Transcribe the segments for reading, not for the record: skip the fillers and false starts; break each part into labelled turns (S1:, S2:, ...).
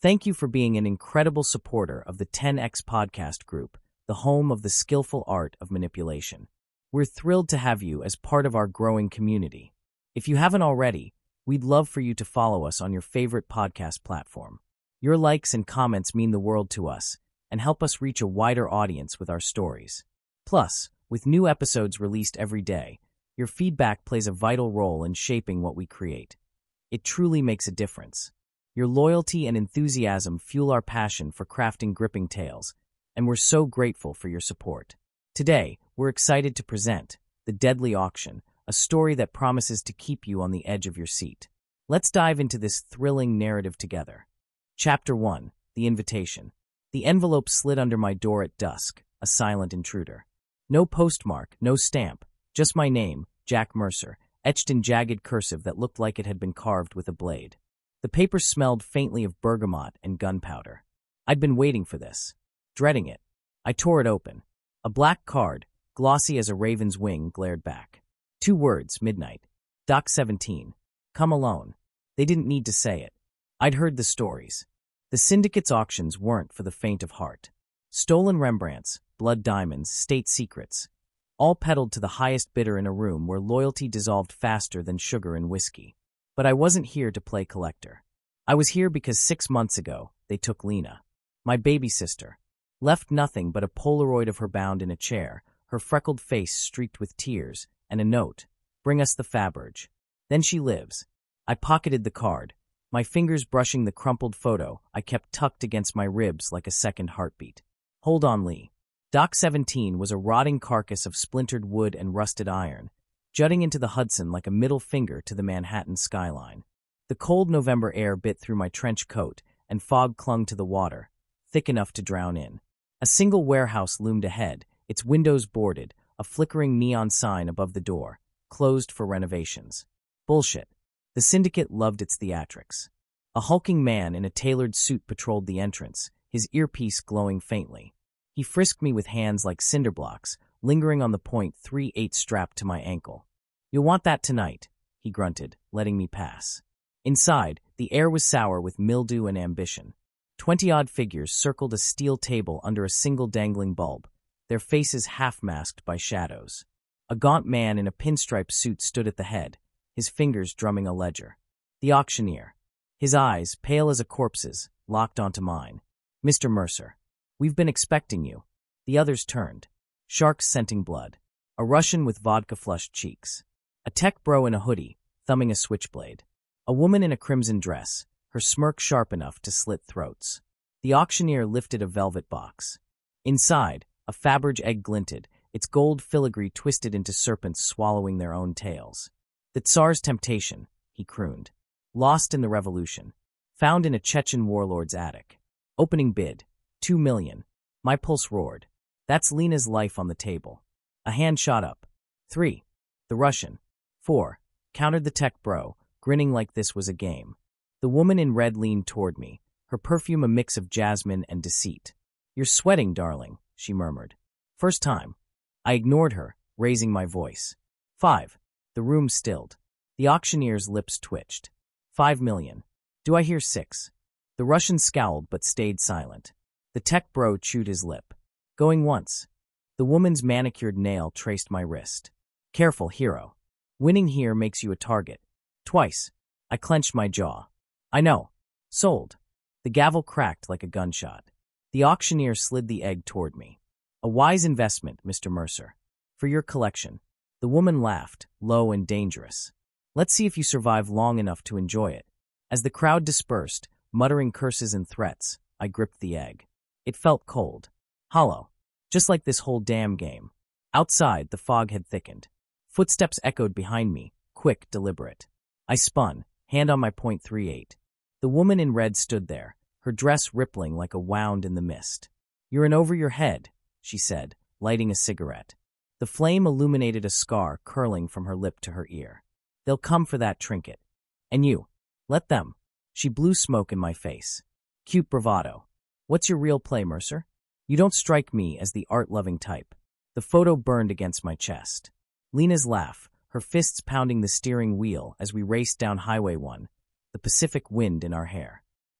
S1: Thank you for being an incredible supporter of the 10X Podcast Group, the home of the skillful art of manipulation. We're thrilled to have you as part of our growing community. If you haven't already, we'd love for you to follow us on your favorite podcast platform. Your likes and comments mean the world to us and help us reach a wider audience with our stories. Plus, with new episodes released every day, your feedback plays a vital role in shaping what we create. It truly makes a difference. Your loyalty and enthusiasm fuel our passion for crafting gripping tales, and we're so grateful for your support. Today, we're excited to present The Deadly Auction, a story that promises to keep you on the edge of your seat. Let's dive into this thrilling narrative together. Chapter 1, The Invitation. The envelope slid under my door at dusk, a silent intruder. No postmark, no stamp, just my name, Jack Mercer, etched in jagged cursive that looked like it had been carved with a blade. The paper smelled faintly of bergamot and gunpowder. I'd been waiting for this, dreading it. I tore it open. A black card, glossy as a raven's wing, glared back. 2 words, midnight. Doc 17. Come alone. They didn't need to say it. I'd heard the stories. The syndicate's auctions weren't for the faint of heart. Stolen Rembrandts, blood diamonds, state secrets, all peddled to the highest bidder in a room where loyalty dissolved faster than sugar in whiskey. But I wasn't here to play collector. I was here because 6 months ago, they took Lena, my baby sister, left nothing but a Polaroid of her bound in a chair, her freckled face streaked with tears, and a note, "Bring us the Faberge." Then she lives. I pocketed the card, my fingers brushing the crumpled photo I kept tucked against my ribs like a second heartbeat. Hold on, Lee. Doc 17 was a rotting carcass of splintered wood and rusted iron, jutting into the Hudson like a middle finger to the Manhattan skyline. The cold November air bit through my trench coat, and fog clung to the water, thick enough to drown in. A single warehouse loomed ahead, its windows boarded, a flickering neon sign above the door, closed for renovations. Bullshit. The syndicate loved its theatrics. A hulking man in a tailored suit patrolled the entrance, his earpiece glowing faintly. He frisked me with hands like cinder blocks, lingering on the .38 strapped to my ankle. "You'll want that tonight," he grunted, letting me pass. Inside, the air was sour with mildew and ambition. 20-odd figures circled a steel table under a single dangling bulb, their faces half-masked by shadows. A gaunt man in a pinstripe suit stood at the head, his fingers drumming a ledger. The auctioneer. His eyes, pale as a corpse's, locked onto mine. "Mr. Mercer, we've been expecting you." The others turned. Sharks scenting blood. A Russian with vodka-flushed cheeks. A tech bro in a hoodie, thumbing a switchblade. A woman in a crimson dress, her smirk sharp enough to slit throats. The auctioneer lifted a velvet box. Inside, a Faberge egg glinted, its gold filigree twisted into serpents swallowing their own tails. "The Tsar's temptation," he crooned. "Lost in the revolution. Found in a Chechen warlord's attic. Opening bid, 2 million. My pulse roared. That's Lena's life on the table. A hand shot up. 3. The Russian. 4. Countered the tech bro, grinning like this was a game. The woman in red leaned toward me, her perfume a mix of jasmine and deceit. "You're sweating, darling," she murmured. "First time." I ignored her, raising my voice. 5. The room stilled. The auctioneer's lips twitched. 5 million. Do I hear 6? The Russian scowled but stayed silent. The tech bro chewed his lip. Going once. The woman's manicured nail traced my wrist. "Careful, hero. Winning here makes you a target." Twice. I clenched my jaw. "I know. Sold." The gavel cracked like a gunshot. The auctioneer slid the egg toward me. "A wise investment, Mr. Mercer. For your collection." The woman laughed, low and dangerous. "Let's see if you survive long enough to enjoy it." As the crowd dispersed, muttering curses and threats, I gripped the egg. It felt cold. Hollow. Just like this whole damn game. Outside, the fog had thickened. Footsteps echoed behind me, quick, deliberate. I spun, hand on my .38. The woman in red stood there, her dress rippling like a wound in the mist. "You're in over your head," she said, lighting a cigarette. The flame illuminated a scar curling from her lip to her ear. "They'll come for that trinket. And you. Let them." She blew smoke in my face. "Cute bravado. What's your real play, Mercer? You don't strike me as the art-loving type." The photo burned against my chest. Lena's laugh, her fists pounding the steering wheel as we raced down Highway 1, the Pacific wind in our hair.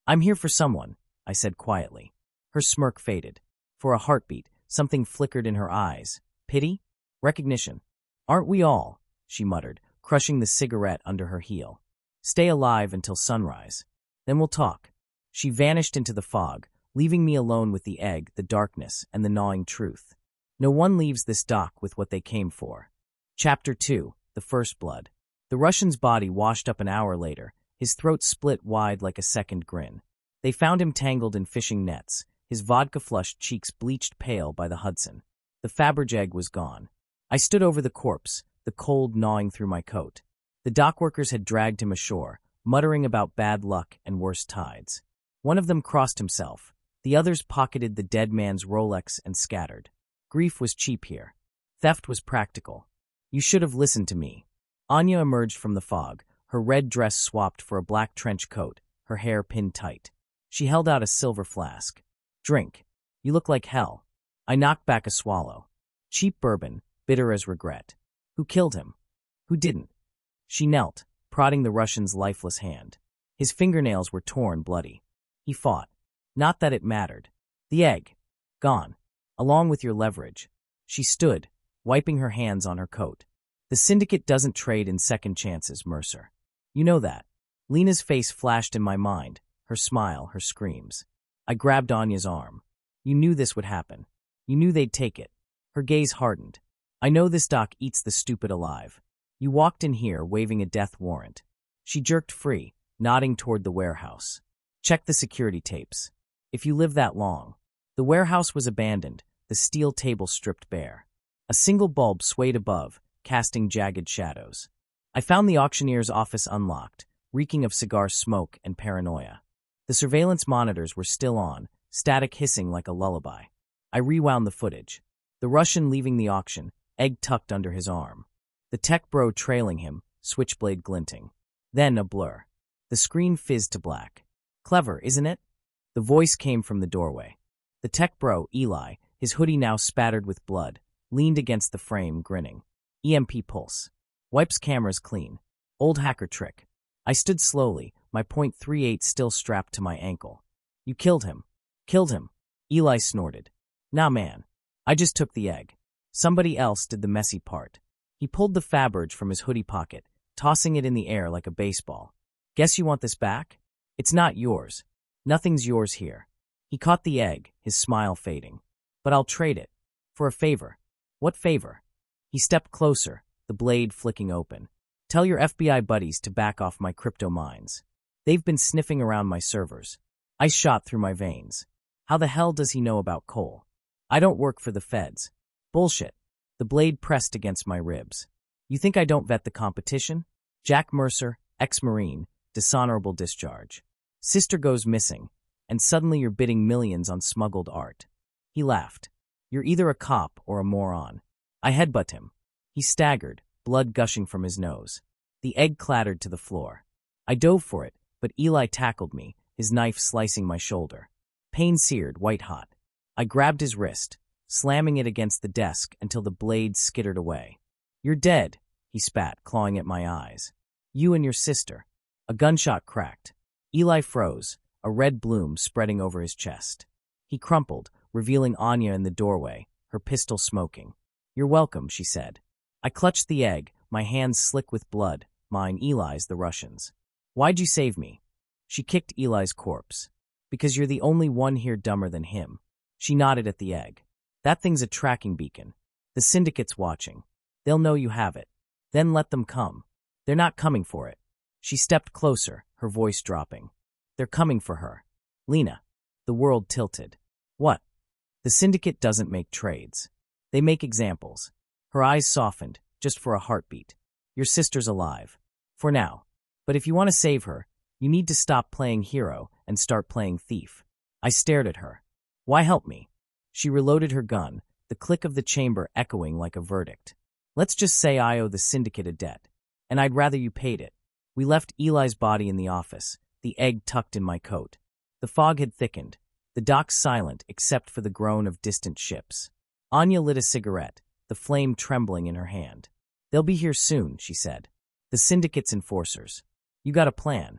S1: I'm here for someone, I said quietly. Her smirk faded. For a heartbeat, something flickered in her eyes. Pity? Recognition. Aren't we all? She muttered, crushing the cigarette under her heel. Stay alive until sunrise. Then we'll talk. She vanished into the fog, leaving me alone with the egg, the darkness, and the gnawing truth. No one leaves this dock with what they came for. Chapter 2. The First Blood. The Russian's body washed up an hour later, his throat split wide like a second grin. They found him tangled in fishing nets, his vodka-flushed cheeks bleached pale by the Hudson. The Fabergé was gone. I stood over the corpse, the cold gnawing through my coat. The dockworkers had dragged him ashore, muttering about bad luck and worse tides. One of them crossed himself. The others pocketed the dead man's Rolex and scattered. Grief was cheap here. Theft was practical. You should have listened to me. Anya emerged from the fog, her red dress swapped for a black trench coat, her hair pinned tight. She held out a silver flask. Drink. You look like hell. I knocked back a swallow. Cheap bourbon, bitter as regret. Who killed him? Who didn't? She knelt, prodding the Russian's lifeless hand. His fingernails were torn bloody. He fought. Not that it mattered. The egg. Gone. Along with your leverage. She stood, wiping her hands on her coat. The syndicate doesn't trade in second chances, Mercer. You know that. Lena's face flashed in my mind, her smile, her screams. I grabbed Anya's arm. You knew this would happen. You knew they'd take it. Her gaze hardened. I know this doc eats the stupid alive. You walked in here waving a death warrant. She jerked free, nodding toward the warehouse. Check the security tapes. If you live that long. The warehouse was abandoned, the steel table stripped bare. A single bulb swayed above, casting jagged shadows. I found the auctioneer's office unlocked, reeking of cigar smoke and paranoia. The surveillance monitors were still on, static hissing like a lullaby. I rewound the footage. The Russian leaving the auction, egg tucked under his arm. The tech bro trailing him, switchblade glinting. Then a blur. The screen fizzed to black. Clever, isn't it? The voice came from the doorway. The tech bro, Eli, his hoodie now spattered with blood, leaned against the frame, grinning. EMP pulse. Wipes cameras clean. Old hacker trick. I stood slowly, my .38 still strapped to my ankle. You killed him. Killed him. Eli snorted. Nah, man. I just took the egg. Somebody else did the messy part. He pulled the Fabergé from his hoodie pocket, tossing it in the air like a baseball. Guess you want this back? It's not yours. Nothing's yours here. He caught the egg, his smile fading. But I'll trade it. For a favor. What favor? He stepped closer, the blade flicking open. Tell your FBI buddies to back off my crypto mines. They've been sniffing around my servers. Ice shot through my veins. How the hell does he know about coal? I don't work for the feds. Bullshit. The blade pressed against my ribs. You think I don't vet the competition? Jack Mercer, ex-Marine, dishonorable discharge. Sister goes missing, and suddenly you're bidding millions on smuggled art. He laughed. You're either a cop or a moron. I headbutt him. He staggered, blood gushing from his nose. The egg clattered to the floor. I dove for it, but Eli tackled me, his knife slicing my shoulder. Pain seared, white-hot. I grabbed his wrist, slamming it against the desk until the blade skittered away. You're dead, he spat, clawing at my eyes. You and your sister. A gunshot cracked. Eli froze, a red bloom spreading over his chest. He crumpled, revealing Anya in the doorway, her pistol smoking. You're welcome, she said. I clutched the egg, my hands slick with blood, mine Eli's, the Russians. Why'd you save me? She kicked Eli's corpse. Because you're the only one here dumber than him. She nodded at the egg. That thing's a tracking beacon. The syndicate's watching. They'll know you have it. Then let them come. They're not coming for it. She stepped closer, her voice dropping. They're coming for her. Lena. The world tilted. What? The syndicate doesn't make trades. They make examples. Her eyes softened, just for a heartbeat. Your sister's alive. For now. But if you want to save her, you need to stop playing hero and start playing thief. I stared at her. Why help me? She reloaded her gun, the click of the chamber echoing like a verdict. Let's just say I owe the syndicate a debt. And I'd rather you paid it. We left Eli's body in the office, the egg tucked in my coat. The fog had thickened, the docks silent except for the groan of distant ships. Anya lit a cigarette, the flame trembling in her hand. They'll be here soon, she said. The syndicate's enforcers. You got a plan.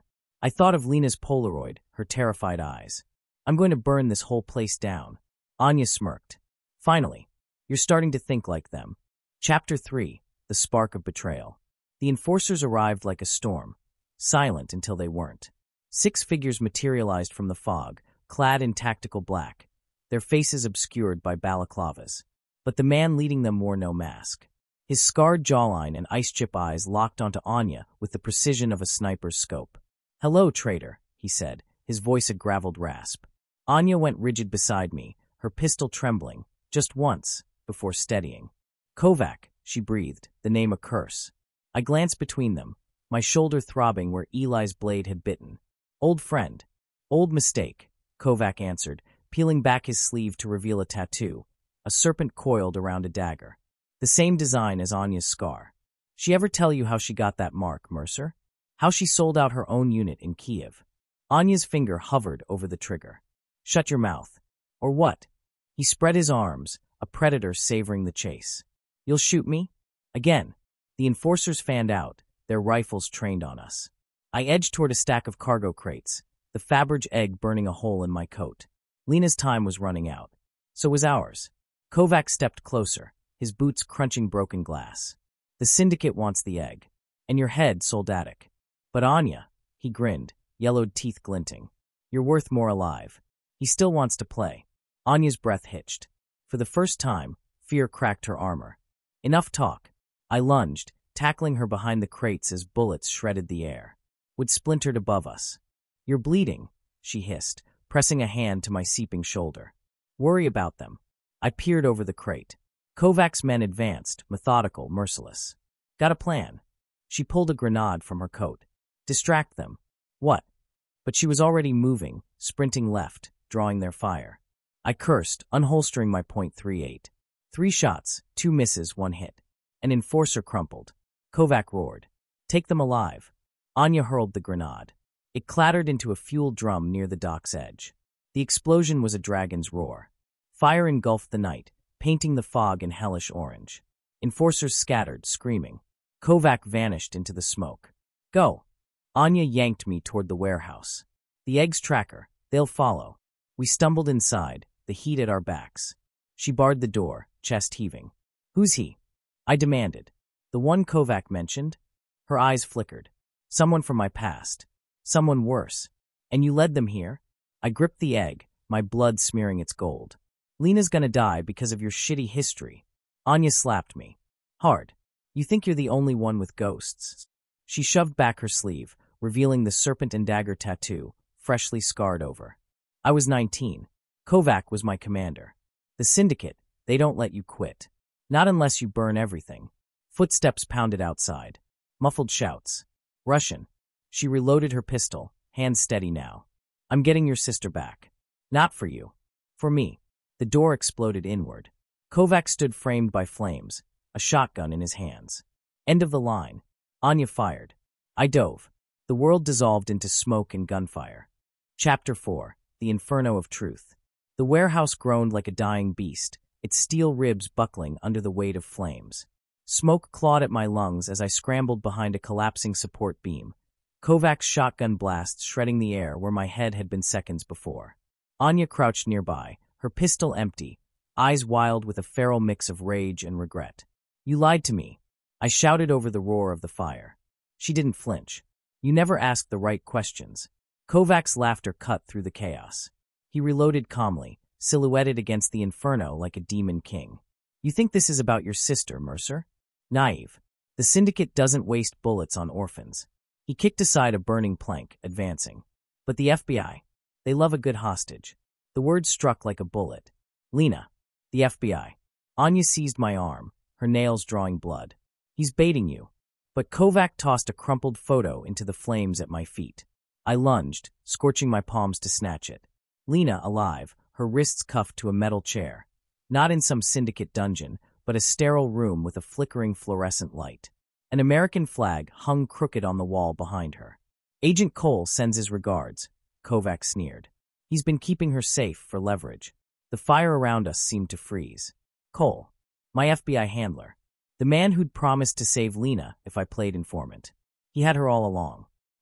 S1: I thought of Lena's Polaroid, her terrified eyes. I'm going to burn this whole place down. Anya smirked. Finally, you're starting to think like them. Chapter 3, The Spark of Betrayal. The enforcers arrived like a storm, silent until they weren't. 6 figures materialized from the fog, clad in tactical black, their faces obscured by balaclavas. But the man leading them wore no mask. His scarred jawline and ice-chip eyes locked onto Anya with the precision of a sniper's scope. "Hello, traitor," he said, his voice a graveled rasp. Anya went rigid beside me, her pistol trembling, just once, before steadying. "Kovac," she breathed, the name a curse. I glanced between them, my shoulder throbbing where Eli's blade had bitten. "Old friend." "Old mistake," Kovac answered, peeling back his sleeve to reveal a tattoo, a serpent coiled around a dagger. The same design as Anya's scar. "She ever tell you how she got that mark, Mercer? How she sold out her own unit in Kiev?" Anya's finger hovered over the trigger. "Shut your mouth." "Or what?" He spread his arms, a predator savoring the chase. "You'll shoot me?" Again, the enforcers fanned out, their rifles trained on us. I edged toward a stack of cargo crates, the Faberge egg burning a hole in my coat. Lena's time was running out. So was ours. Kovac stepped closer, his boots crunching broken glass. "The syndicate wants the egg. And your head, soldatic. But Anya," he grinned, yellowed teeth glinting. "You're worth more alive." "He still wants to play." Anya's breath hitched. For the first time, fear cracked her armor. "Enough talk." I lunged, tackling her behind the crates as bullets shredded the air. Wood splintered above us. "You're bleeding," she hissed, pressing a hand to my seeping shoulder. "Worry about them." I peered over the crate. Kovac's men advanced, methodical, merciless. "Got a plan." She pulled a grenade from her coat. "Distract them." "What?" But she was already moving, sprinting left, drawing their fire. I cursed, unholstering my .38. 3 shots, 2 misses, 1 hit. An enforcer crumpled. Kovac roared. "Take them alive." Anya hurled the grenade. It clattered into a fuel drum near the dock's edge. The explosion was a dragon's roar. Fire engulfed the night, painting the fog in hellish orange. Enforcers scattered, screaming. Kovac vanished into the smoke. "Go." Anya yanked me toward the warehouse. "The egg's tracker. They'll follow." We stumbled inside, the heat at our backs. She barred the door, chest heaving. "Who's he?" I demanded. "The one Kovac mentioned?" Her eyes flickered. "Someone from my past. Someone worse. And you led them here?" I gripped the egg, my blood smearing its gold. "Lena's gonna die because of your shitty history." Anya slapped me. "Hard. You think you're the only one with ghosts." She shoved back her sleeve, revealing the serpent and dagger tattoo, freshly scarred over. I was 19. Kovac was my commander. The syndicate, they don't let you quit. Not unless you burn everything. Footsteps pounded outside. Muffled shouts. Russian. She reloaded her pistol, hands steady now. "I'm getting your sister back." "Not for you. For me." The door exploded inward. Kovac stood framed by flames, a shotgun in his hands. End of the line. Anya fired. I dove. The world dissolved into smoke and gunfire. Chapter 4, The Inferno of Truth. The warehouse groaned like a dying beast, its steel ribs buckling under the weight of flames. Smoke clawed at my lungs as I scrambled behind a collapsing support beam. Kovac's shotgun blasts shredding the air where my head had been seconds before. Anya crouched nearby, her pistol empty, eyes wild with a feral mix of rage and regret. "You lied to me," I shouted over the roar of the fire. She didn't flinch. "You never asked the right questions." Kovac's laughter cut through the chaos. He reloaded calmly, silhouetted against the inferno like a demon king. "You think this is about your sister, Mercer? Naive. The syndicate doesn't waste bullets on orphans." He kicked aside a burning plank, advancing. "But the FBI, they love a good hostage." The word struck like a bullet. "Lena, the FBI." Anya seized my arm, her nails drawing blood. "He's baiting you." But Kovac tossed a crumpled photo into the flames at my feet. I lunged, scorching my palms to snatch it. Lena, alive, her wrists cuffed to a metal chair. Not in some syndicate dungeon, but a sterile room with a flickering fluorescent light. An American flag hung crooked on the wall behind her. "Agent Cole sends his regards," Kovac sneered. "He's been keeping her safe for leverage." The fire around us seemed to freeze. Cole, my FBI handler. The man who'd promised to save Lena if I played informant. He had her all along.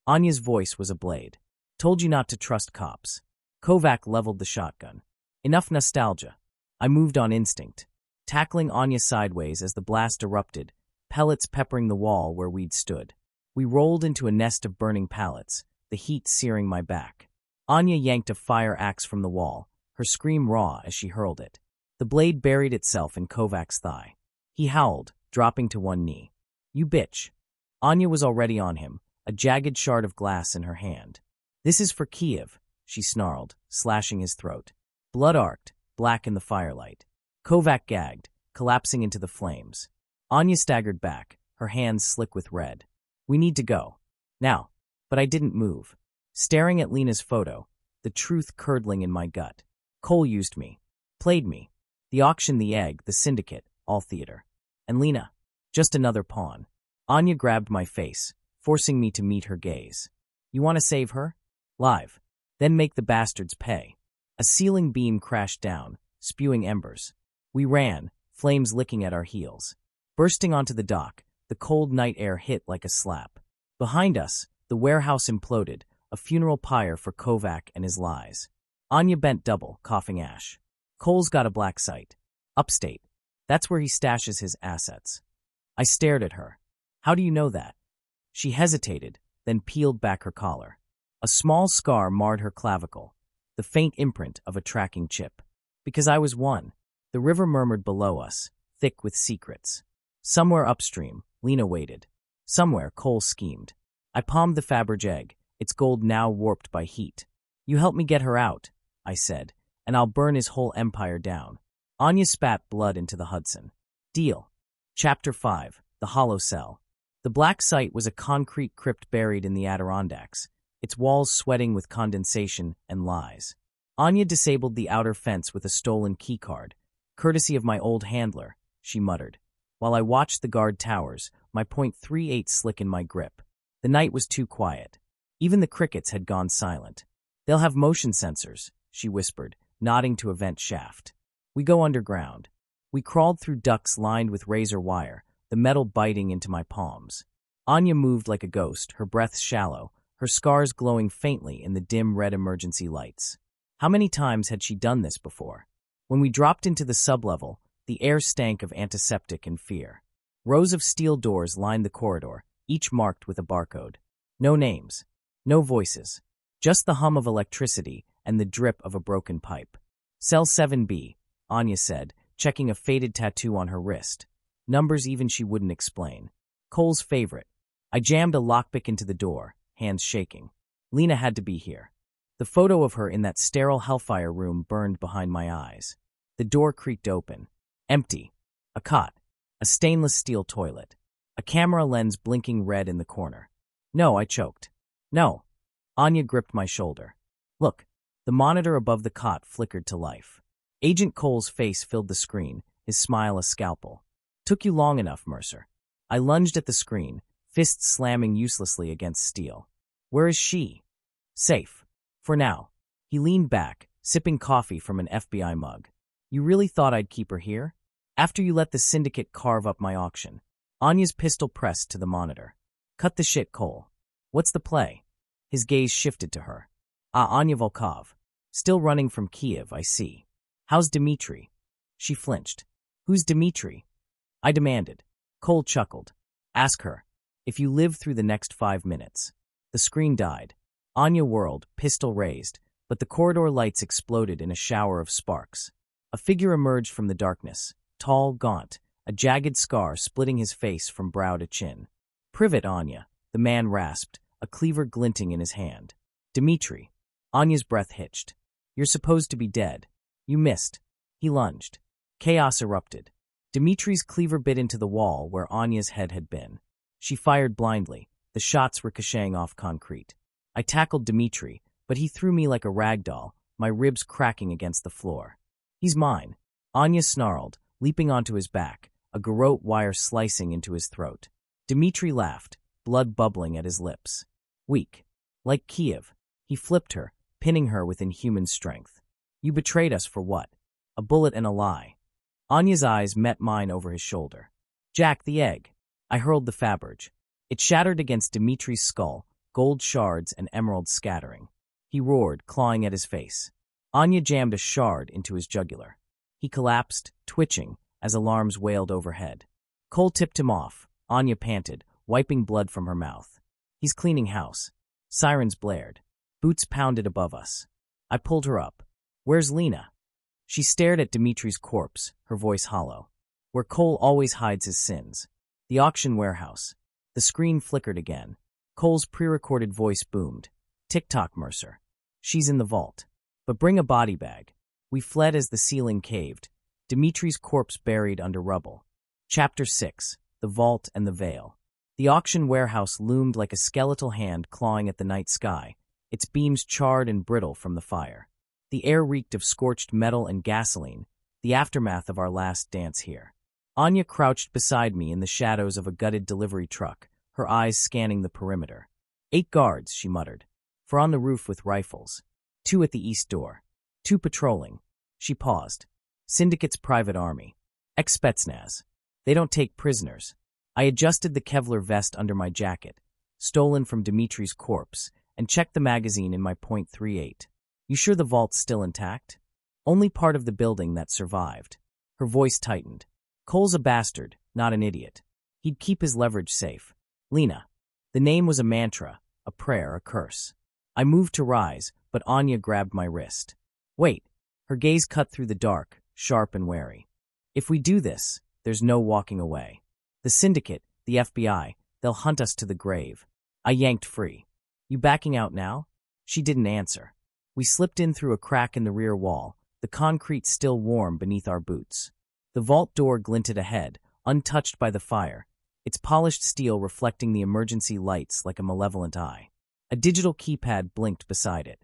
S1: Anya's voice was a blade. Told you not to trust cops. Kovac leveled the shotgun. Enough nostalgia. I moved on instinct, tackling Anya sideways as the blast erupted, pellets peppering the wall where we'd stood. We rolled into a nest of burning pallets, the heat searing my back. Anya yanked a fire axe from the wall, her scream raw as she hurled it. The blade buried itself in Kovac's thigh. He howled, dropping to one knee. You bitch. Anya was already on him, a jagged shard of glass in her hand. This is for Kiev, she snarled, slashing his throat. Blood arced, black in the firelight. Kovac gagged, collapsing into the flames. Anya staggered back, her hands slick with red. We need to go. Now. But I didn't move. Staring at Lena's photo, the truth curdling in my gut. Cole used me. Played me. The auction, the egg, the syndicate, all theater. And Lena, just another pawn. Anya grabbed my face, forcing me to meet her gaze. You want to save her? Live. Then make the bastards pay. A ceiling beam crashed down, spewing embers. We ran, flames licking at our heels. Bursting onto the dock, the cold night air hit like a slap. Behind us, the warehouse imploded, a funeral pyre for Kovac and his lies. Anya bent double, coughing ash. Cole's got a black site. Upstate. That's where he stashes his assets. I stared at her. How do you know that? She hesitated, then peeled back her collar. A small scar marred her clavicle, the faint imprint of a tracking chip. Because I was one. The river murmured below us, thick with secrets. Somewhere upstream, Lena waited. Somewhere, Cole schemed. I palmed the Faberge egg, its gold now warped by heat. You help me get her out, I said, and I'll burn his whole empire down. Anya spat blood into the Hudson. Deal. Chapter 5, The Hollow Cell. The black site was a concrete crypt buried in the Adirondacks, its walls sweating with condensation and lies. Anya disabled the outer fence with a stolen keycard. Courtesy of my old handler, she muttered. While I watched the guard towers, my .38 slick in my grip. The night was too quiet. Even the crickets had gone silent. They'll have motion sensors, she whispered, nodding to a vent shaft. We go underground. We crawled through ducts lined with razor wire, the metal biting into my palms. Anya moved like a ghost, her breath shallow, her scars glowing faintly in the dim red emergency lights. How many times had she done this before? When we dropped into the sublevel, the air stank of antiseptic and fear. Rows of steel doors lined the corridor, each marked with a barcode. No names. No voices. Just the hum of electricity and the drip of a broken pipe. Cell 7B, Anya said, checking a faded tattoo on her wrist. Numbers even she wouldn't explain. Cole's favorite. I jammed a lockpick into the door, hands shaking. Lena had to be here. The photo of her in that sterile hellfire room burned behind my eyes. The door creaked open. Empty. A cot. A stainless steel toilet. A camera lens blinking red in the corner. No, I choked. No. Anya gripped my shoulder. Look. The monitor above the cot flickered to life. Agent Cole's face filled the screen, his smile a scalpel. Took you long enough, Mercer. I lunged at the screen, fists slamming uselessly against steel. Where is she? Safe. For now. He leaned back, sipping coffee from an FBI mug. You really thought I'd keep her here? After you let the syndicate carve up my auction. Anya's pistol pressed to the monitor. Cut the shit, Cole. What's the play? His gaze shifted to her. Anya Volkov. Still running from Kiev, I see. How's Dmitri? She flinched. Who's Dmitri? I demanded. Cole chuckled. Ask her. If you live through the next 5 minutes. The screen died. Anya whirled, pistol raised, but the corridor lights exploded in a shower of sparks. A figure emerged from the darkness, tall, gaunt, a jagged scar splitting his face from brow to chin. Privet, Anya, the man rasped, a cleaver glinting in his hand. Dmitri. Anya's breath hitched. You're supposed to be dead. You missed. He lunged. Chaos erupted. Dmitri's cleaver bit into the wall where Anya's head had been. She fired blindly, the shots ricocheting off concrete. I tackled Dmitri, but he threw me like a rag doll, my ribs cracking against the floor. He's mine. Anya snarled, leaping onto his back, a garrote wire slicing into his throat. Dmitri laughed, blood bubbling at his lips. Weak. Like Kiev. He flipped her, pinning her with inhuman strength. You betrayed us for what? A bullet and a lie. Anya's eyes met mine over his shoulder. Jack, the egg. I hurled the Faberge. It shattered against Dmitri's skull, gold shards and emeralds scattering. He roared, clawing at his face. Anya jammed a shard into his jugular. He collapsed, twitching, as alarms wailed overhead. Cole tipped him off. Anya panted, wiping blood from her mouth. He's cleaning house. Sirens blared. Boots pounded above us. I pulled her up. Where's Lena? She stared at Dimitri's corpse, her voice hollow. Where Cole always hides his sins. The auction warehouse. The screen flickered again. Cole's pre-recorded voice boomed. Tick-tock, Mercer. She's in the vault. But bring a body bag. We fled as the ceiling caved. Dimitri's corpse buried under rubble. Chapter 6. The Vault and the Veil. The auction warehouse loomed like a skeletal hand clawing at the night sky, its beams charred and brittle from the fire. The air reeked of scorched metal and gasoline, the aftermath of our last dance here. Anya crouched beside me in the shadows of a gutted delivery truck, her eyes scanning the perimeter. 8 guards, she muttered. 4 on the roof with rifles. 2 at the east door. 2 patrolling. She paused. Syndicate's private army. Ex-Spetsnaz. They don't take prisoners. I adjusted the Kevlar vest under my jacket, stolen from Dimitri's corpse, and checked the magazine in my .38. You sure the vault's still intact? Only part of the building that survived. Her voice tightened. Cole's a bastard, not an idiot. He'd keep his leverage safe. Lena. The name was a mantra, a prayer, a curse. I moved to rise, but Anya grabbed my wrist. Wait. Her gaze cut through the dark, sharp and wary. If we do this, there's no walking away. The Syndicate, the FBI, they'll hunt us to the grave. I yanked free. You backing out now? She didn't answer. We slipped in through a crack in the rear wall, the concrete still warm beneath our boots. The vault door glinted ahead, untouched by the fire, its polished steel reflecting the emergency lights like a malevolent eye. A digital keypad blinked beside it.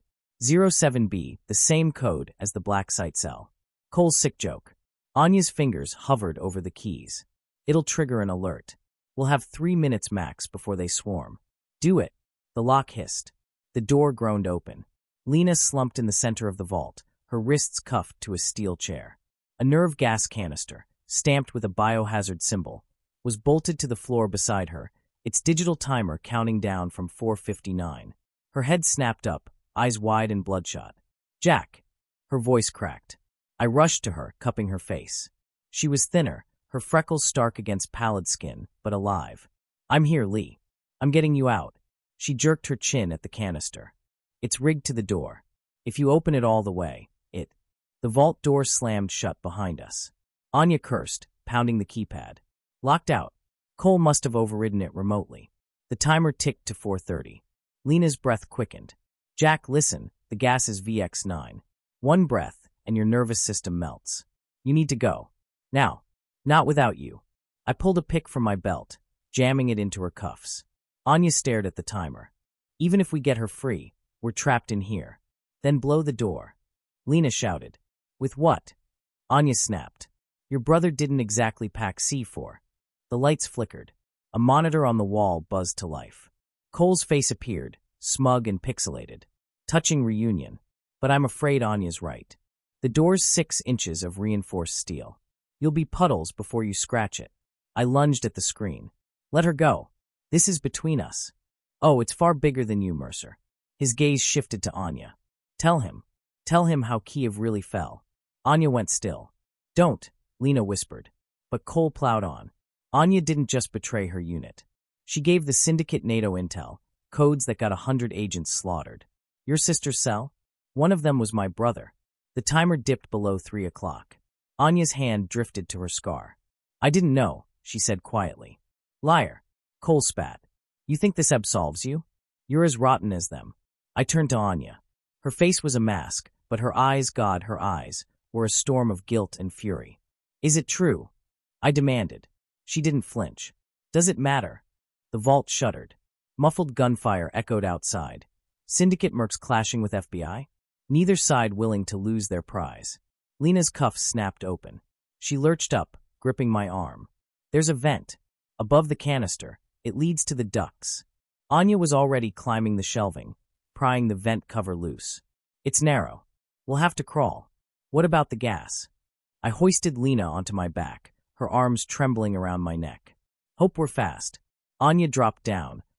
S1: 07B, the same code as the black site cell. Cole's sick joke. Anya's fingers hovered over the keys. It'll trigger an alert. We'll have 3 minutes max before they swarm. Do it. The lock hissed. The door groaned open. Lena slumped in the center of the vault, her wrists cuffed to a steel chair. A nerve gas canister, stamped with a biohazard symbol, was bolted to the floor beside her, its digital timer counting down from 4:59. Her head snapped up, eyes wide and bloodshot. Jack! Her voice cracked. I rushed to her, cupping her face. She was thinner, her freckles stark against pallid skin, but alive. I'm here, Lee. I'm getting you out. She jerked her chin at the canister. It's rigged to the door. If you open it all the way, it... The vault door slammed shut behind us. Anya cursed, pounding the keypad. Locked out. Cole must have overridden it remotely. The timer ticked to 4:30. Lena's breath quickened. Jack, listen, the gas is VX9. 1 breath, and your nervous system melts. You need to go. Now. Not without you. I pulled a pick from my belt, jamming it into her cuffs. Anya stared at the timer. Even if we get her free, we're trapped in here. Then blow the door. Lena shouted. With what? Anya snapped. Your brother didn't exactly pack C4. The lights flickered. A monitor on the wall buzzed to life. Cole's face appeared, smug and pixelated. Touching reunion. But I'm afraid Anya's right. The door's 6 inches of reinforced steel. You'll be puddles before you scratch it. I lunged at the screen. Let her go. This is between us. Oh, it's far bigger than you, Mercer. His gaze shifted to Anya. Tell him how Kiev really fell. Anya went still. Don't, Lena whispered. But Cole plowed on. Anya didn't just betray her unit. She gave the Syndicate NATO intel, codes that got 100 agents slaughtered. Your sister's cell? One of them was my brother. The timer dipped below 3 o'clock. Anya's hand drifted to her scar. I didn't know, she said quietly. Liar. Cole spat. You think this absolves you? You're as rotten as them. I turned to Anya. Her face was a mask, but her eyes, God, her eyes, were a storm of guilt and fury. Is it true? I demanded. She didn't flinch. Does it matter? The vault shuddered. Muffled gunfire echoed outside. Syndicate mercs clashing with FBI? Neither side willing to lose their prize. Lena's cuffs snapped open. She lurched up, gripping my arm. There's a vent. Above the canister, it leads to the ducts. Anya was already climbing the shelving, prying the vent cover loose. It's narrow. We'll have to crawl. What about the gas? I hoisted Lena onto my back, her arms trembling around my neck. Hope we're fast. Anya dropped down,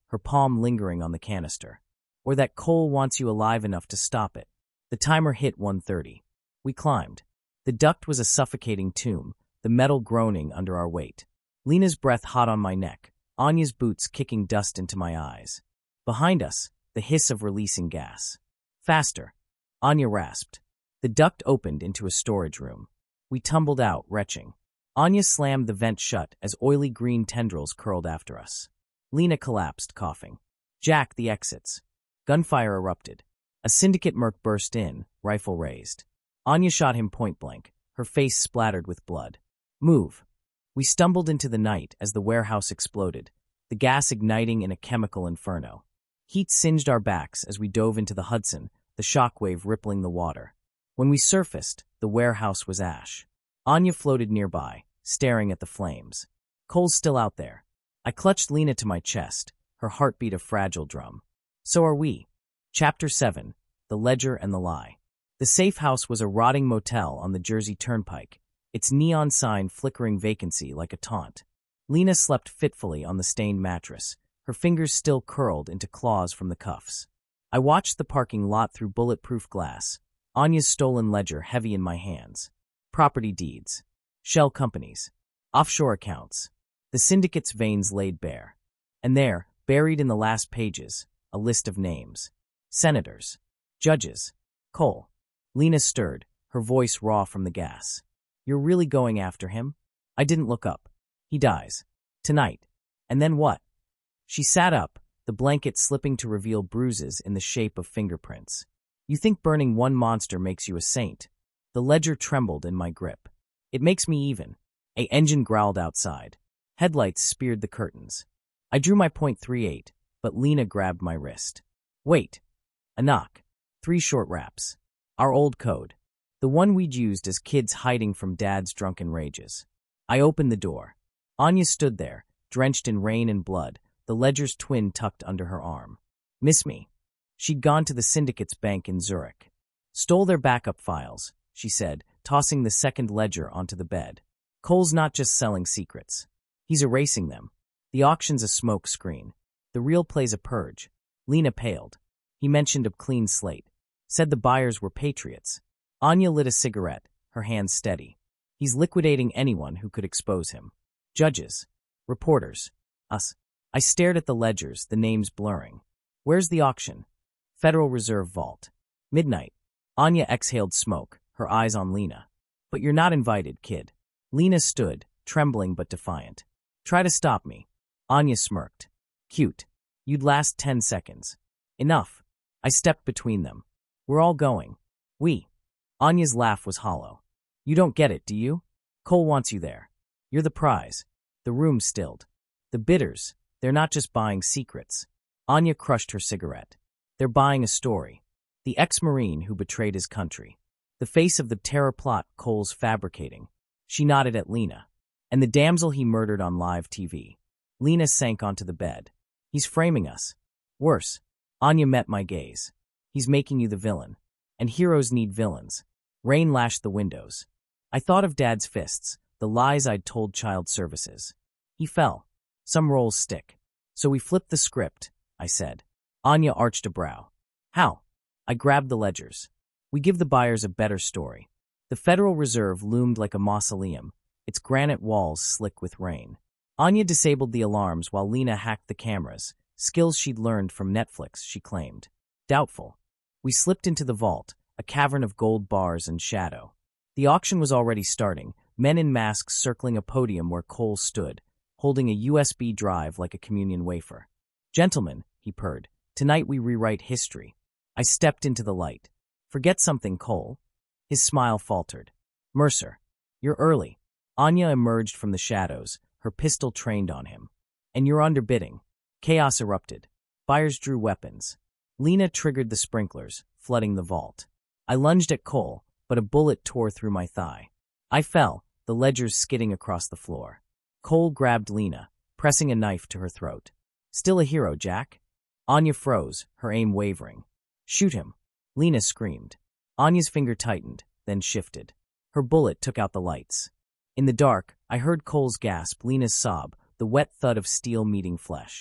S1: her palm lingering on the canister. Or that Cole wants you alive enough to stop it. The timer hit 1:30. We climbed. The duct was a suffocating tomb, the metal groaning under our weight. Lena's breath hot on my neck, Anya's boots kicking dust into my eyes. Behind us, the hiss of releasing gas. Faster, Anya rasped. The duct opened into a storage room. We tumbled out, retching. Anya slammed the vent shut as oily green tendrils curled after us. Lena collapsed, coughing. Jack, the exits. Gunfire erupted. A syndicate merc burst in, rifle raised. Anya shot him point blank, her face splattered with blood. Move. We stumbled into the night as the warehouse exploded, the gas igniting in a chemical inferno. Heat singed our backs as we dove into the Hudson, the shockwave rippling the water. When we surfaced, the warehouse was ash. Anya floated nearby, staring at the flames. Cole's still out there. I clutched Lena to my chest, her heartbeat a fragile drum. So are we. Chapter 7, The Ledger and the Lie. The safe house was a rotting motel on the Jersey Turnpike, its neon sign flickering vacancy like a taunt. Lena slept fitfully on the stained mattress, her fingers still curled into claws from the cuffs. I watched the parking lot through bulletproof glass, Anya's stolen ledger heavy in my hands. Property deeds. Shell companies. Offshore accounts. The syndicate's veins laid bare. And there, buried in the last pages, a list of names. Senators. Judges. Cole. Lena stirred, her voice raw from the gas. You're really going after him? I didn't look up. He dies. Tonight. And then what? She sat up, the blanket slipping to reveal bruises in the shape of fingerprints. You think burning one monster makes you a saint? The ledger trembled in my grip. It makes me even. A engine growled outside. Headlights speared the curtains. I drew my .38, but Lena grabbed my wrist. Wait. A knock. 3 short raps. Our old code. The one we'd used as kids hiding from Dad's drunken rages. I opened the door. Anya stood there, drenched in rain and blood, the ledger's twin tucked under her arm. Miss me. She'd gone to the syndicate's bank in Zurich. Stole their backup files, she said, tossing the second ledger onto the bed. Cole's not just selling secrets. He's erasing them. The auction's a smoke screen. The real play's a purge. Lena paled. He mentioned a clean slate. Said the buyers were patriots. Anya lit a cigarette, her hands steady. He's liquidating anyone who could expose him. Judges. Reporters. Us. I stared at the ledgers, the names blurring. Where's the auction? Federal Reserve Vault. Midnight. Anya exhaled smoke, her eyes on Lena. But you're not invited, kid. Lena stood, trembling but defiant. Try to stop me. Anya smirked. Cute. You'd last 10 seconds. Enough. I stepped between them. We're all going. We. Anya's laugh was hollow. You don't get it, do you? Cole wants you there. You're the prize. The room stilled. The bidders, they're not just buying secrets. Anya crushed her cigarette. They're buying a story. The ex-Marine who betrayed his country. The face of the terror plot Cole's fabricating. She nodded at Lena. And the damsel he murdered on live TV. Lena sank onto the bed. He's framing us. Worse. Anya met my gaze. He's making you the villain. And heroes need villains. Rain lashed the windows. I thought of Dad's fists, the lies I'd told child services. He fell. Some roles stick. So we flipped the script, I said. Anya arched a brow. How? I grabbed the ledgers. We give the buyers a better story. The Federal Reserve loomed like a mausoleum, its granite walls slick with rain. Anya disabled the alarms while Lena hacked the cameras, skills she'd learned from Netflix, she claimed. Doubtful. We slipped into the vault, a cavern of gold bars and shadow. The auction was already starting, men in masks circling a podium where Cole stood, holding a USB drive like a communion wafer. Gentlemen, he purred, tonight we rewrite history. I stepped into the light. Forget something, Cole. His smile faltered. Mercer, you're early. Anya emerged from the shadows, her pistol trained on him. And you're underbidding. Chaos erupted. Buyers drew weapons. Lena triggered the sprinklers, flooding the vault. I lunged at Cole, but a bullet tore through my thigh. I fell, the ledgers skidding across the floor. Cole grabbed Lena, pressing a knife to her throat. Still a hero, Jack? Anya froze, her aim wavering. Shoot him. Lena screamed. Anya's finger tightened, then shifted. Her bullet took out the lights. In the dark, I heard Cole's gasp, Lena's sob, the wet thud of steel meeting flesh.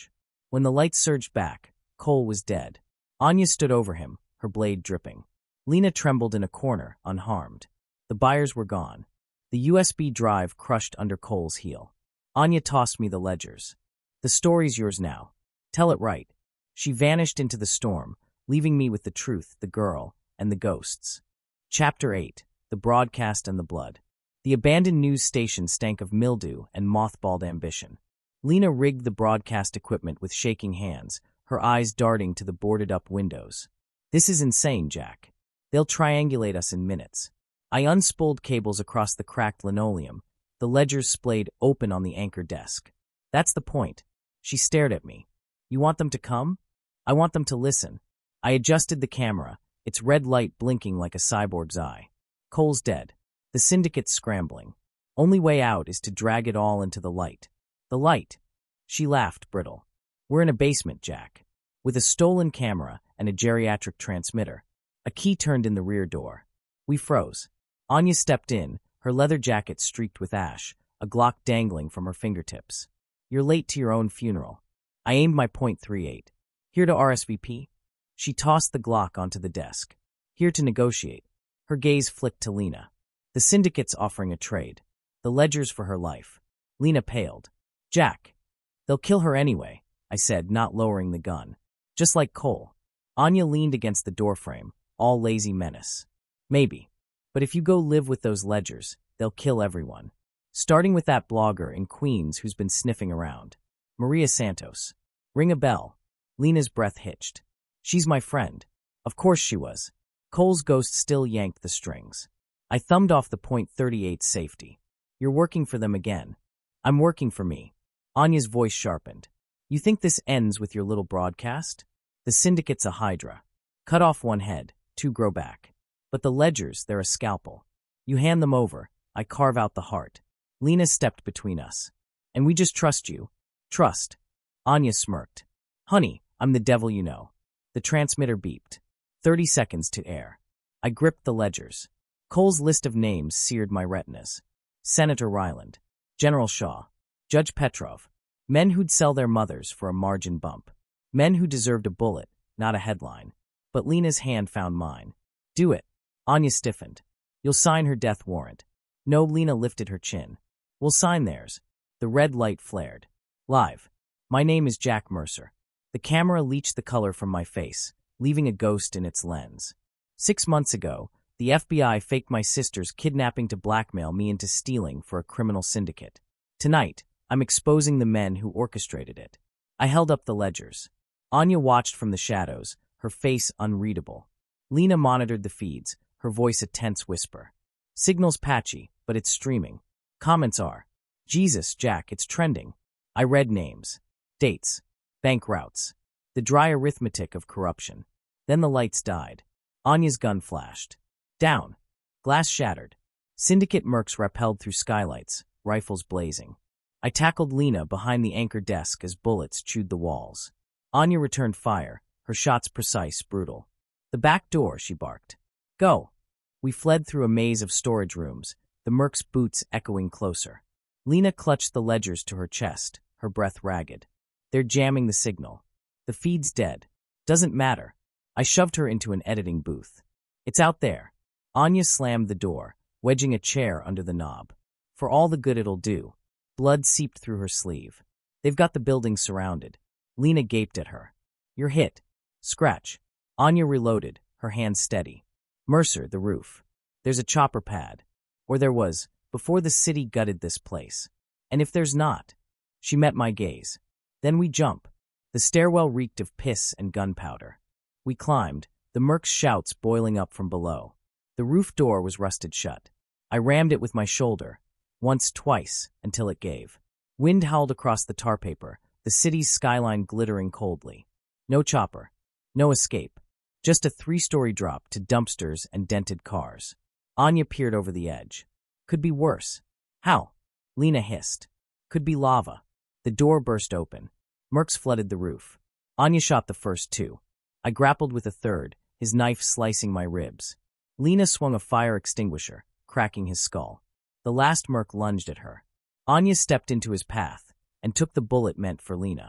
S1: When the light surged back, Cole was dead. Anya stood over him, her blade dripping. Lena trembled in a corner, unharmed. The buyers were gone. The USB drive crushed under Cole's heel. Anya tossed me the ledgers. The story's yours now. Tell it right. She vanished into the storm, leaving me with the truth, the girl, and the ghosts. Chapter 8. The Broadcast and the Blood. The abandoned news station stank of mildew and mothballed ambition. Lena rigged the broadcast equipment with shaking hands, her eyes darting to the boarded-up windows. This is insane, Jack. They'll triangulate us in minutes. I unspooled cables across the cracked linoleum, the ledgers splayed open on the anchor desk. That's the point. She stared at me. You want them to come? I want them to listen. I adjusted the camera, its red light blinking like a cyborg's eye. Cole's dead. The syndicate's scrambling. Only way out is to drag it all into the light. The light. She laughed, brittle. We're in a basement, Jack. With a stolen camera and a geriatric transmitter. A key turned in the rear door. We froze. Anya stepped in, her leather jacket streaked with ash, a Glock dangling from her fingertips. You're late to your own funeral. I aimed my .38. Here to RSVP? She tossed the Glock onto the desk. Here to negotiate. Her gaze flicked to Lena. The syndicate's offering a trade. The ledgers for her life. Lena paled. Jack. They'll kill her anyway, I said, not lowering the gun. Just like Cole. Anya leaned against the doorframe, all lazy menace. Maybe. But if you go live with those ledgers, they'll kill everyone. Starting with that blogger in Queens who's been sniffing around. Maria Santos. Ring a bell. Lena's breath hitched. She's my friend. Of course she was. Cole's ghost still yanked the strings. I thumbed off the .38 safety. You're working for them again. I'm working for me. Anya's voice sharpened. You think this ends with your little broadcast? The syndicate's a hydra. Cut off one head, two grow back. But the ledgers, they're a scalpel. You hand them over, I carve out the heart. Lena stepped between us. And we just trust you. Trust. Anya smirked. Honey, I'm the devil you know. The transmitter beeped. 30 seconds to air. I gripped the ledgers. Cole's list of names seared my retinas. Senator Ryland. General Shaw. Judge Petrov. Men who'd sell their mothers for a margin bump. Men who deserved a bullet, not a headline. But Lena's hand found mine. Do it. Anya stiffened. You'll sign her death warrant. No, Lena lifted her chin. We'll sign theirs. The red light flared. Live. My name is Jack Mercer. The camera leached the color from my face, leaving a ghost in its lens. 6 months ago, the FBI faked my sister's kidnapping to blackmail me into stealing for a criminal syndicate. Tonight, I'm exposing the men who orchestrated it. I held up the ledgers. Anya watched from the shadows, her face unreadable. Lena monitored the feeds, her voice a tense whisper. Signal's patchy, but it's streaming. Comments are, Jesus, Jack, it's trending. I read names, dates, bank routes, the dry arithmetic of corruption. Then the lights died. Anya's gun flashed. Down. Glass shattered. Syndicate mercs rappelled through skylights, rifles blazing. I tackled Lena behind the anchor desk as bullets chewed the walls. Anya returned fire, her shots precise, brutal. The back door, she barked. Go. We fled through a maze of storage rooms, the merc's boots echoing closer. Lena clutched the ledgers to her chest, her breath ragged. They're jamming the signal. The feed's dead. Doesn't matter. I shoved her into an editing booth. It's out there. Anya slammed the door, wedging a chair under the knob. For all the good it'll do. Blood seeped through her sleeve. They've got the building surrounded. Lena gaped at her. You're hit. Scratch. Anya reloaded, her hand steady. Mercer, the roof. There's a chopper pad. Or there was, before the city gutted this place. And if there's not? She met my gaze. Then we jump. The stairwell reeked of piss and gunpowder. We climbed, the merc's shouts boiling up from below. The roof door was rusted shut. I rammed it with my shoulder, once, twice, until it gave. Wind howled across the tar paper, the city's skyline glittering coldly. No chopper. No escape. Just a 3-story drop to dumpsters and dented cars. Anya peered over the edge. Could be worse. How? Lena hissed. Could be lava. The door burst open. Mercs flooded the roof. Anya shot the first 2. I grappled with a third, his knife slicing my ribs. Lena swung a fire extinguisher, cracking his skull. The last merc lunged at her. Anya stepped into his path and took the bullet meant for Lena.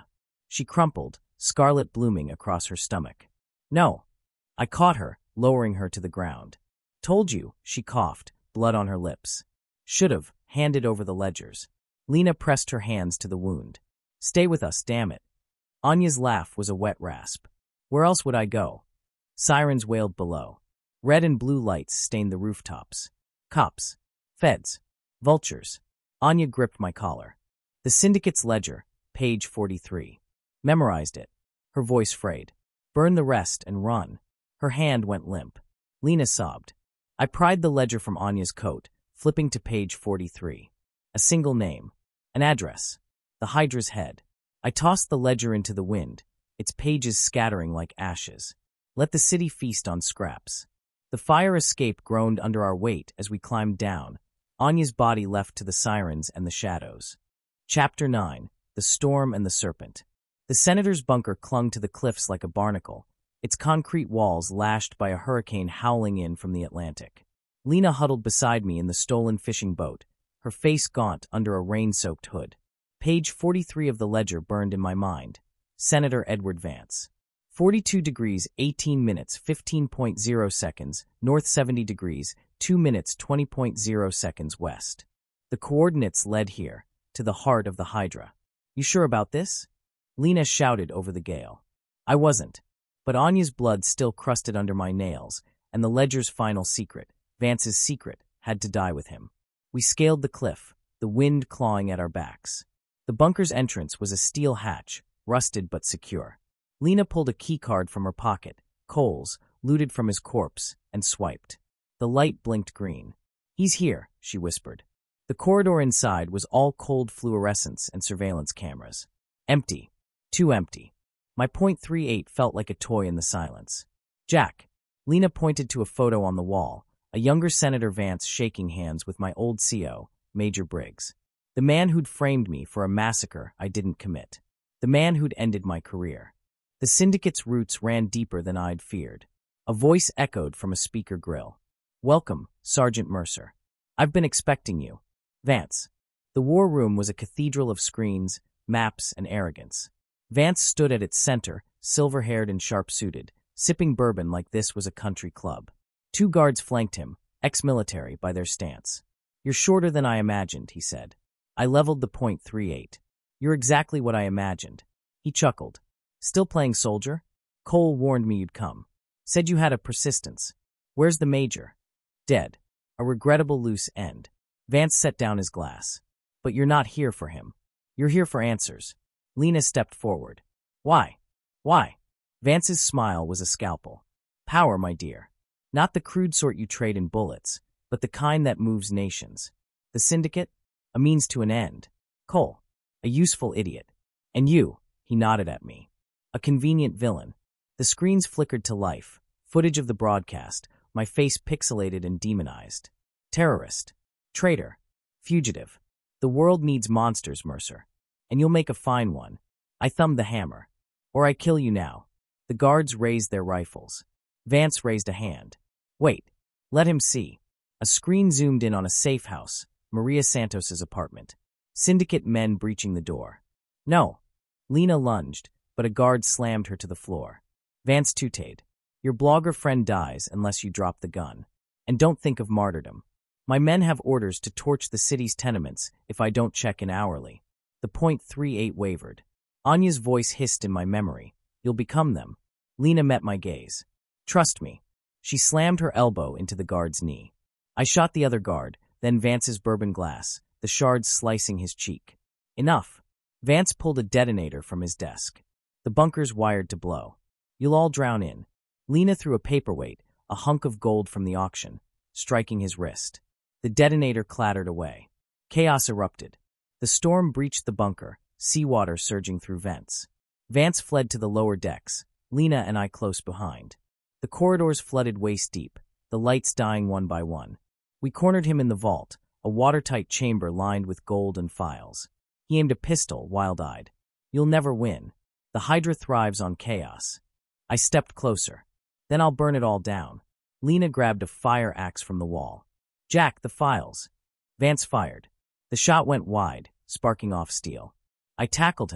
S1: She crumpled, scarlet blooming across her stomach. No. I caught her, lowering her to the ground. Told you, she coughed, blood on her lips. Should've, handed over the ledgers. Lena pressed her hands to the wound. Stay with us, damn it. Anya's laugh was a wet rasp. Where else would I go? Sirens wailed below. Red and blue lights stained the rooftops. Cops. Feds. Vultures. Anya gripped my collar. The Syndicate's ledger, page 43. Memorized it. Her voice frayed. Burn the rest and run. Her hand went limp. Lena sobbed. I pried the ledger from Anya's coat, flipping to page 43. A single name. An address. The Hydra's head. I tossed the ledger into the wind, its pages scattering like ashes. Let the city feast on scraps. The fire escape groaned under our weight as we climbed down, Anya's body left to the sirens and the shadows. Chapter 9. The Storm and the Serpent. The senator's bunker clung to the cliffs like a barnacle, its concrete walls lashed by a hurricane howling in from the Atlantic. Lena huddled beside me in the stolen fishing boat, her face gaunt under a rain-soaked hood. Page 43 of the ledger burned in my mind. Senator Edward Vance. 42 degrees, 18 minutes, 15.0 seconds, north 70 degrees, 2 minutes, 20.0 seconds west. The coordinates led here, to the heart of the Hydra. You sure about this? Lena shouted over the gale. I wasn't. But Anya's blood still crusted under my nails, and the ledger's final secret, Vance's secret, had to die with him. We scaled the cliff, the wind clawing at our backs. The bunker's entrance was a steel hatch, rusted but secure. Lena pulled a keycard from her pocket, Cole's, looted from his corpse, and swiped. The light blinked green. He's here, she whispered. The corridor inside was all cold fluorescence and surveillance cameras. Empty. Too empty. My .38 felt like a toy in the silence. Jack. Lena pointed to a photo on the wall, a younger Senator Vance shaking hands with my old CO, Major Briggs. The man who'd framed me for a massacre I didn't commit. The man who'd ended my career. The Syndicate's roots ran deeper than I'd feared. A voice echoed from a speaker grill. Welcome, Sergeant Mercer. I've been expecting you. Vance. The war room was a cathedral of screens, maps, and arrogance. Vance stood at its center, silver-haired and sharp-suited, sipping bourbon like this was a country club. 2 guards flanked him, ex-military by their stance. You're shorter than I imagined, he said. I leveled the .38. You're exactly what I imagined. He chuckled. Still playing soldier? Cole warned me you'd come. Said you had a persistence. Where's the major? Dead. A regrettable loose end. Vance set down his glass. But you're not here for him. You're here for answers. Lena stepped forward. Why? Why? Vance's smile was a scalpel. Power, my dear. Not the crude sort you trade in bullets, but the kind that moves nations. The Syndicate? A means to an end. Cole? A useful idiot. And you? He nodded at me. A convenient villain. The screens flickered to life. Footage of the broadcast, my face pixelated and demonized. Terrorist. Traitor. Fugitive. The world needs monsters, Mercer. And you'll make a fine one. I thumbed the hammer. Or I kill you now. The guards raised their rifles. Vance raised a hand. Wait. Let him see. A screen zoomed in on a safe house, Maria Santos's apartment. Syndicate men breaching the door. No. Lena lunged, but a guard slammed her to the floor. Vance tutade. Your blogger friend dies unless you drop the gun. And don't think of martyrdom. My men have orders to torch the city's tenements if I don't check in hourly. The .38 wavered. Anya's voice hissed in my memory. You'll become them. Lena met my gaze. Trust me. She slammed her elbow into the guard's knee. I shot the other guard, then Vance's bourbon glass, the shards slicing his cheek. Enough. Vance pulled a detonator from his desk. The bunker's wired to blow. You'll all drown in. Lena threw a paperweight, a hunk of gold from the auction, striking his wrist. The detonator clattered away. Chaos erupted. The storm breached the bunker, seawater surging through vents. Vance fled to the lower decks, Lena and I close behind. The corridors flooded waist-deep, the lights dying one by one. We cornered him in the vault, a watertight chamber lined with gold and files. He aimed a pistol, wild-eyed. You'll never win. The Hydra thrives on chaos. I stepped closer. Then I'll burn it all down. Lena grabbed a fire axe from the wall. Jack, the files. Vance fired. The shot went wide, sparking off steel. I tackled him,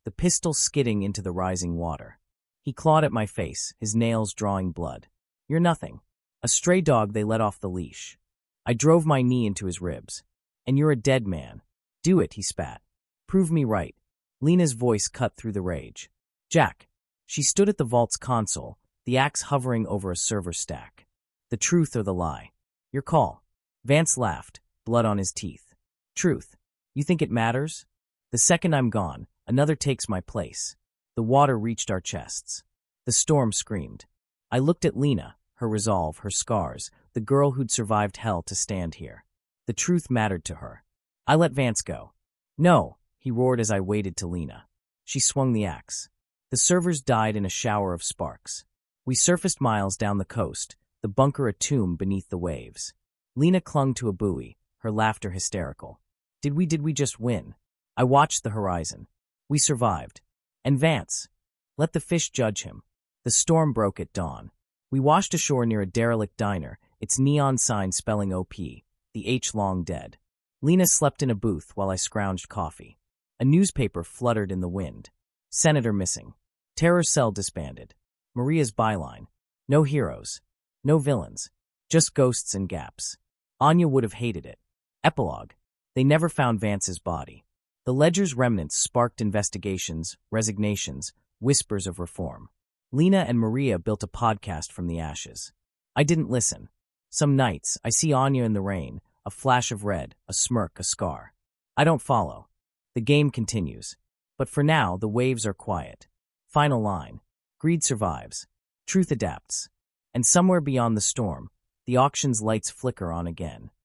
S1: the pistol skidding into the rising water. He clawed at my face, his nails drawing blood. You're nothing. A stray dog they let off the leash. I drove my knee into his ribs. And you're a dead man. Do it, he spat. Prove me right. Lena's voice cut through the rage. Jack. She stood at the vault's console, the axe hovering over a server stack. The truth or the lie? Your call. Vance laughed, blood on his teeth. Truth. You think it matters? The second I'm gone, another takes my place. The water reached our chests. The storm screamed. I looked at Lena, her resolve, her scars, the girl who'd survived hell to stand here. The truth mattered to her. I let Vance go. No, he roared as I waded to Lena. She swung the axe. The servers died in a shower of sparks. We surfaced miles down the coast, the bunker a tomb beneath the waves. Lena clung to a buoy, her laughter hysterical. Did we just win? I watched the horizon. We survived. And Vance? Let the fish judge him. The storm broke at dawn. We washed ashore near a derelict diner, its neon sign spelling OP, the H long dead. Lena slept in a booth while I scrounged coffee. A newspaper fluttered in the wind. Senator missing. Terror cell disbanded. Maria's byline. No heroes. No villains. Just ghosts and gaps. Anya would have hated it. Epilogue. They never found Vance's body. The ledger's remnants sparked investigations, resignations, whispers of reform. Lena and Maria built a podcast from the ashes. I didn't listen. Some nights, I see Anya in the rain, a flash of red, a smirk, a scar. I don't follow. The game continues. But for now, the waves are quiet. Final line. Greed survives. Truth adapts. And somewhere beyond the storm, the auction's lights flicker on again.